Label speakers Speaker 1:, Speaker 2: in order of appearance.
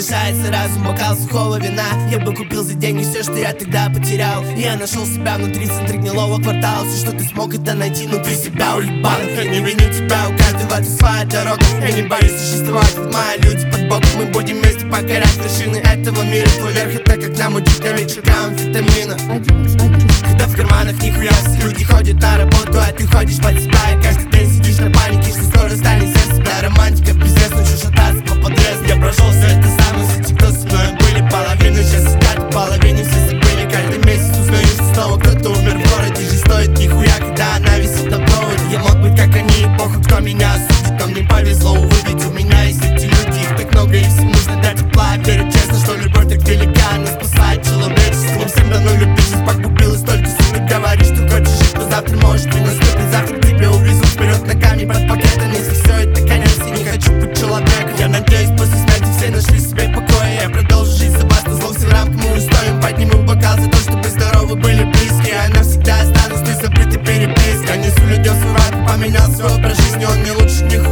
Speaker 1: приглашается разум, бокал сухого вина. Я бы купил за деньги все, что я тогда потерял. Я нашел себя внутри центра гнилого квартала. Все, что ты смог, это найти внутри себя улибанок. Я не виню тебя, у каждого это своя дорога. Я не боюсь существовать, как мои люди под боком. Мы будем вместе покорять вершины этого мира. Твой верх это как нам учить на вечеркам амфетамина. Когда в карманах нихуя, люди ходят на работу, а ты ходишь под себя. И каждый день сидишь на панике, что скоро станет сердце. Да, романтика, пиздец, научу шататься по подрезу. Я прошел все это сам, но все, кто со мной были, половину сейчас сидят, половине все забыли. Каждый месяц узнаю, что снова кто-то умер в городе. Жизнь стоит нихуя, когда она висит на проводе. Я мог быть как они, похуй, кто меня осудит. Но мне повезло, увы, ведь у меня есть эти люди. Их так много, и всем нужно дать тепла. Я верю честно, что любовь так велика, она спасает человечество. Не всем дано любить, жизнь погубилась только суммы. Говоришь, что хочешь жить, но завтра может не наступит. Завтра тебя увезут вперед ногами под пакетом. Если все это конец, я не хочу быть человеком. Я надеюсь, после смерти все нашли себе покой. Я продолжу жить за вас, зло всем рамкам и устоям. Подниму бокал за то, чтобы здоровы были близкие. А навсегда останусь ты забытый перепиской. Несу людям свой рад, поменял свой образ жизни, он не лучше них.